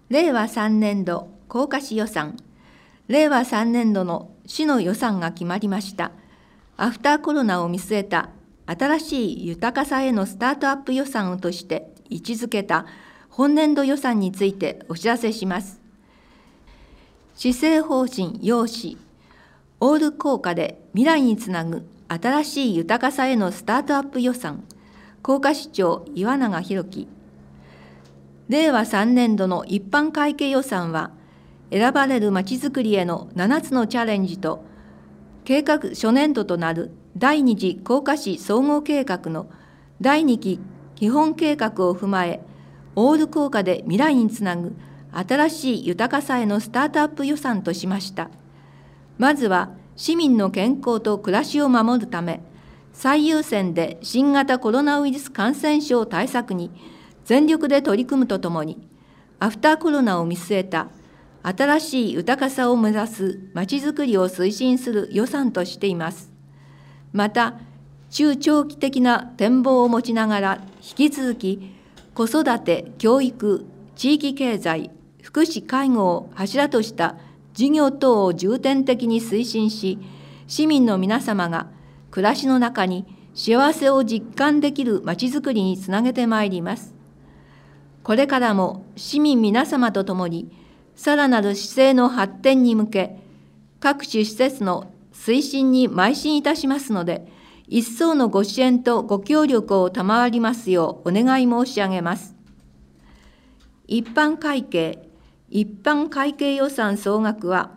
令和3年度公科市予算、令和3年度の市の予算が決まりました。アフターコロナを見据えた新しい豊かさへのスタートアップ予算として位置づけた本年度予算についてお知らせします。施政方針要旨、オール効果で未来につなぐ新しい豊かさへのスタートアップ予算、甲賀市長岩永博樹。令和3年度の一般会計予算は、選ばれるまちづくりへの7つのチャレンジと、計画初年度となる第2次甲賀市総合計画の第2期基本計画を踏まえ、オール効果で未来につなぐ新しい豊かさへのスタートアップ予算としました。まずは市民の健康と暮らしを守るため、最優先で新型コロナウイルス感染症対策に全力で取り組むとともに、アフターコロナを見据えた新しい豊かさを目指すまちづくりを推進する予算としています。また、中長期的な展望を持ちながら、引き続き子育て、教育、地域経済、福祉・介護を柱とした事業等を重点的に推進し、市民の皆様が暮らしの中に幸せを実感できるまちづくりにつなげてまいります。これからも市民皆様と共に、さらなる市政の発展に向け、各種施設の推進に邁進いたしますので、一層のご支援とご協力を賜りますようお願い申し上げます。一般会計予算総額は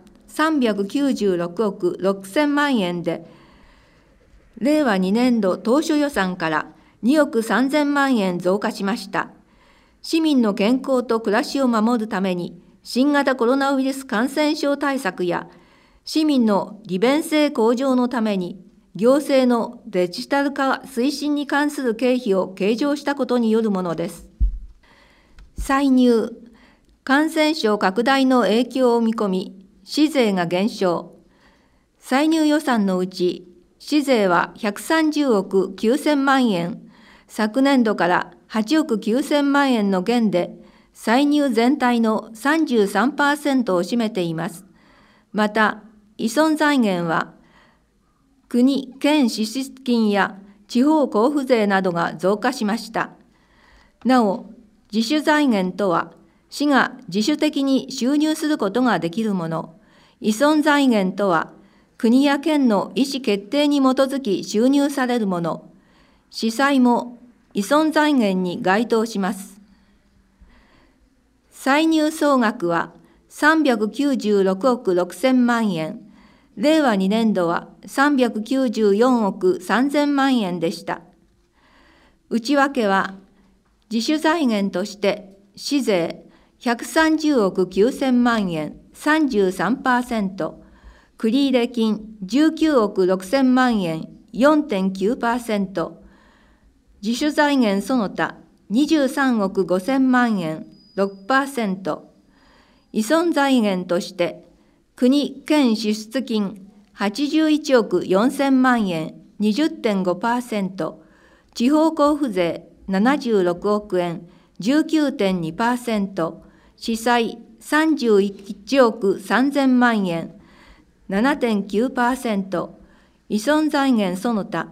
396億6000万円で、令和2年度当初予算から2億3000万円増加しました。市民の健康と暮らしを守るために、新型コロナウイルス感染症対策や、市民の利便性向上のために、行政のデジタル化推進に関する経費を計上したことによるものです。歳入、感染症拡大の影響を見込み、市税が減少。歳入予算のうち、市税は130億9000万円、昨年度から8億9000万円の減で、歳入全体の 33% を占めています。また、依存財源は、国・県支出金や地方交付税などが増加しました。なお、自主財源とは、市が自主的に収入することができるもの。依存財源とは、国や県の意思決定に基づき収入されるもの。市債も依存財源に該当します。歳入総額は396億6000万円。令和2年度は394億3000万円でした。内訳は、自主財源として市税130億9000万円 33%、繰入金19億6000万円 4.9%、自主財源その他23億5000万円 6%、依存財源として国・県支出金81億4000万円 20.5%、地方交付税76億円 19.2%、市債31億3000万円 7.9%、依存財源その他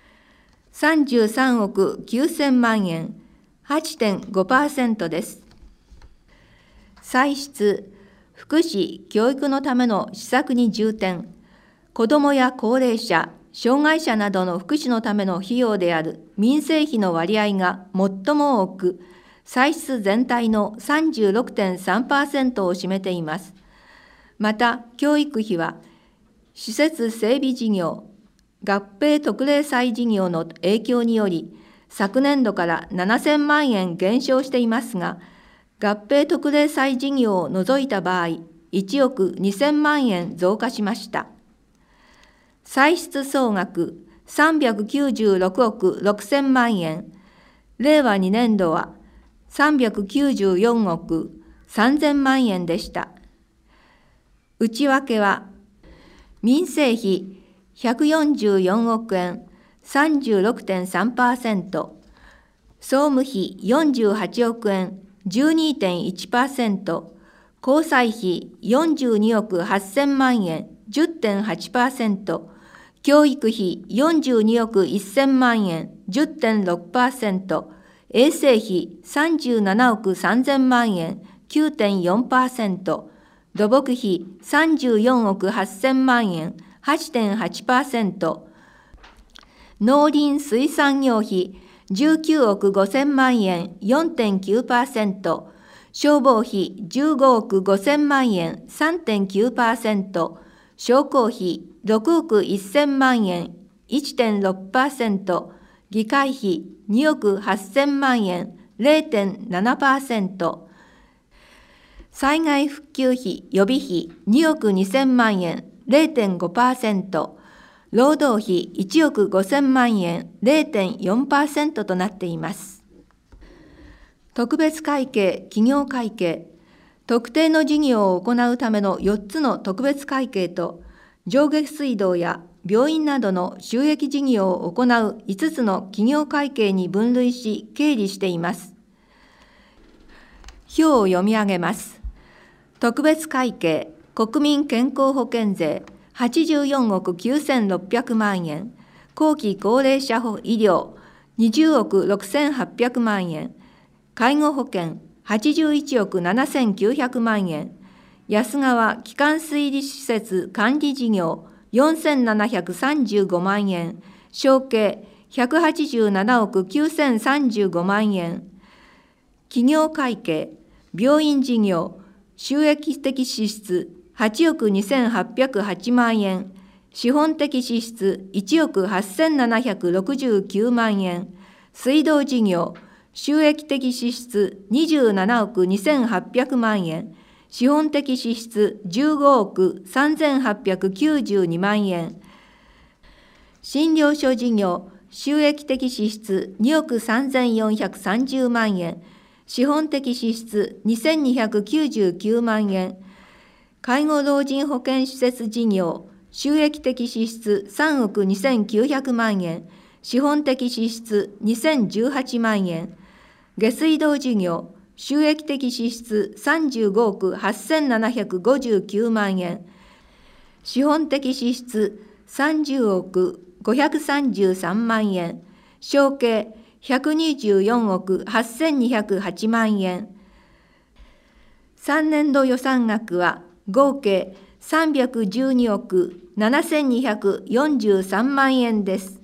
33億9000万円 8.5% です。歳出、福祉・教育のための施策に重点、子どもや高齢者、障害者などの福祉のための費用である民生費の割合が最も多く、歳出全体の 36.3% を占めています。また、教育費は、施設整備事業、合併特例債事業の影響により、昨年度から7000万円減少していますが、合併特例債事業を除いた場合、1億2000万円増加しました。歳出総額396億6000万円、令和2年度は394億3000万円でした。内訳は、民生費144億円 36.3%、総務費48億円 12.1%、交際費42億8000万円 10.8%、教育費42億1000万円 10.6%、衛生費37億3000万円 9.4%、土木費34億8000万円 8.8%、農林水産業費19億5000万円 4.9%、消防費15億5000万円 3.9%、商工費6億1000万円 1.6%、議会費2億8000万円 0.7%、災害復旧費予備費2億2000万円 0.5%、労働費1億5000万円 0.4% となっています。特別会計、企業会計、特定の事業を行うための4つの特別会計と、上下水道や病院などの収益事業を行う5つの企業会計に分類し、経理しています。表を読み上げます。特別会計、国民健康保険税、84億9600万円、後期高齢者医療、20億6800万円、介護保険、81億7900万円、安川基幹水利施設管理事業、4735万円、承継、187億9035万円、企業会計、病院事業、収益的支出、8億2808万円、資本的支出1億8769万円、水道事業、収益的支出27億2800万円、資本的支出15億3892万円、診療所事業、収益的支出2億3430万円、資本的支出2299万円、介護老人保健施設事業、収益的支出3億2900万円、資本的支出2018万円、下水道事業、収益的支出35億8759万円、資本的支出30億533万円、承継124億8208万円。3年度予算額は合計312億7243万円です。